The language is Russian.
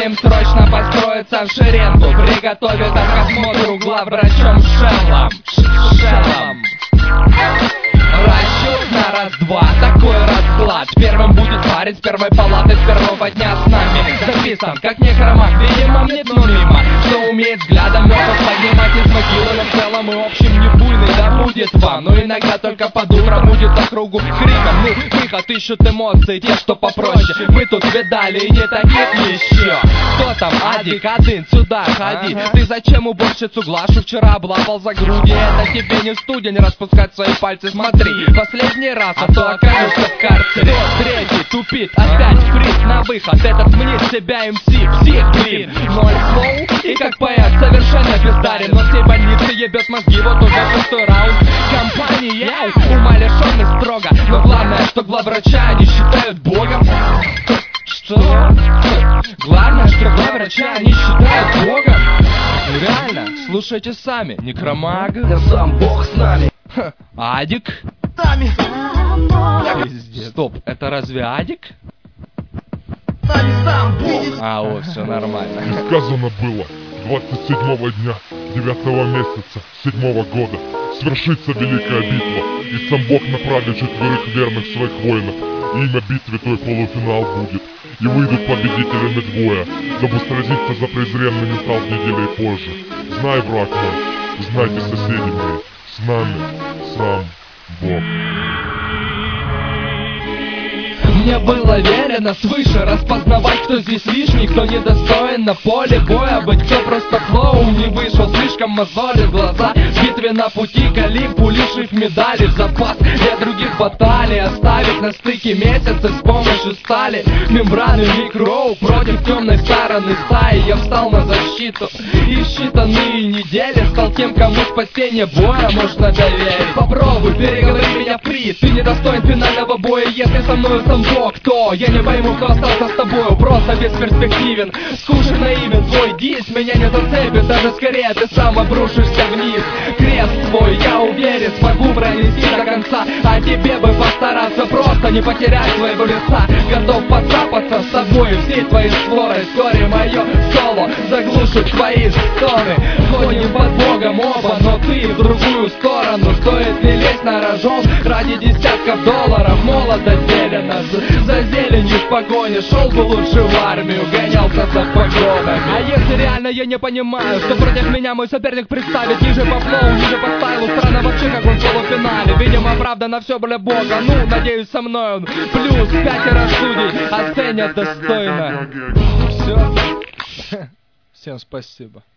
парнем срочно построиться в шеренгу, приготовиться к осмотру главврачом Шеллом. Расчет на раз-два, такой расклад. Первым будет парень с первой палаты, с первого дня с нами. Записан, как некромаг, видимо, метнул мимо, что умеет взглядом мертвых поднимать из могилы. Но в целом и общем не буйный, да будет вам. Но иногда только под утро будет округу криком. Ну, выход ищут эмоции, те, что попроще. Мы тут видали и не таких еще. Кто там, Адик, один, сюда ходи. Ты зачем уборщицу Глашу вчера облапал за груди? Это тебе не студень распускать свои пальцы, смотри. Последний раз, а то окажешься в карцере. Кто третий тупит, опять фрит на выход. Этот мнит себя МС, псих, блин. 0 слов и как поэт совершенно бездарен. Но всей больницы ебет мозги, вот уже 6-й раунд. Компания, ума лишённых строго. Но главное, что главврача они считают богом. Что? Главное, что главврача они считают богом. Ну реально, слушайте сами, некромаг. Я сам бог с нами. Адик? Стоп, это разве Адик? А, вот, все нормально. И сказано было 27-го дня 9-го месяца 7-го года свершится великая битва, и сам Бог направит 4 верных своих воинов, и имя битвы той полуфинал будет, и выйдут победителями двое, дабы сразиться за презренный металл недели позже. Знай, враг мой, знайте, соседи мои, с нами сам Бог. Мне было велено свыше распознавать, кто здесь лишний, кто недостоин на поле боя. Быть кто просто клоун не вышел, слишком мозолит глаза. В битве на пути Калипу, лишив медали в запас для других баталий. Оставить на стыке месяца с помощью стали мембраны микроу против темной стороны стаи. Я встал на защиту и в считанные недели стал тем, кому спасение боя можно доверить. Попробуй, переговори меня в приз. Ты недостоин финального боя, если со мной сам Бог. Кто? Я не пойму, кто остался с тобою, просто бесперспективен. Скучен, наивен, твой дис меня не зацепит, даже скорее ты сам обрушишься вниз. Крест твой, я уверен, смогу пронести до конца, а тебе бы постараться просто не потерять своего лица. Готов подцапаться с собой всей твоей сворой, вскоре мое соло заглушит твои стоны. Ходим под Богом оба, но ты в другую сторону. Стоит не лезть на рожон ради десятков долларов, молодо зелено. За зеленью в погоне шел бы лучше в армию, гонялся за погонами. А если реально я не понимаю, что против меня мой соперник представит ниже по флоу, ниже по стайлу, странно вообще как он в полуфинале. Видимо, правда на все бля бога, ну, надеюсь, со мной он плюс 5 судей оценят достойно. Все. Всем спасибо.